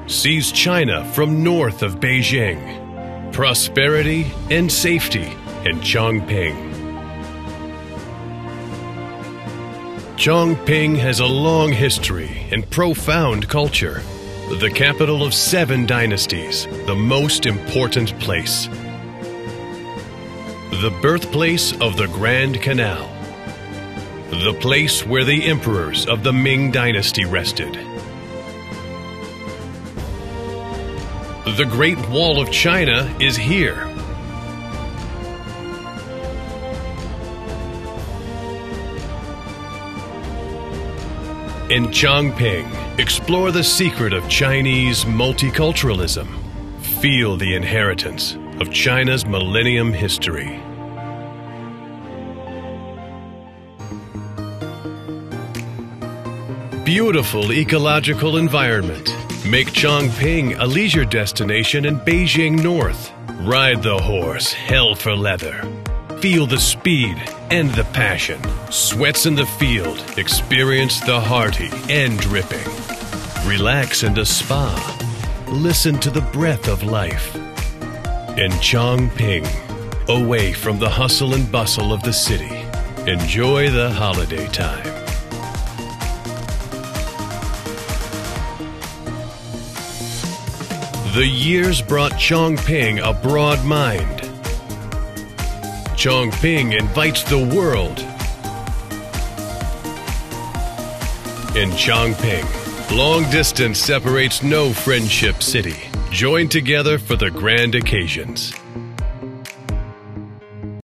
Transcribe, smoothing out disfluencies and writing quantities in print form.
sees China from north of Beijing. Prosperity and safety in Chongping. Chongping has a long history and profound culture. The capital of 7 dynasties, the most important place. The birthplace of the Grand Canal. The place where the emperors of the Ming Dynasty rested. The Great Wall of China is here. In Chongping, explore the secret of Chinese multiculturalism. Feel the inheritance of China's millennium history. Beautiful ecological environment. Make Chongping a leisure destination in Beijing North. Ride the horse, hell for leather. Feel the speed and the passion. Sweats in the field. Experience the hearty and dripping. Relax in the spa. Listen to the breath of life. In Chongping, away from the hustle and bustle of the city, enjoy the holiday time. The years brought Chongping a broad mind. Chongping invites the world. In Chongping, long distance separates no friendship city. Join together for the grand occasions.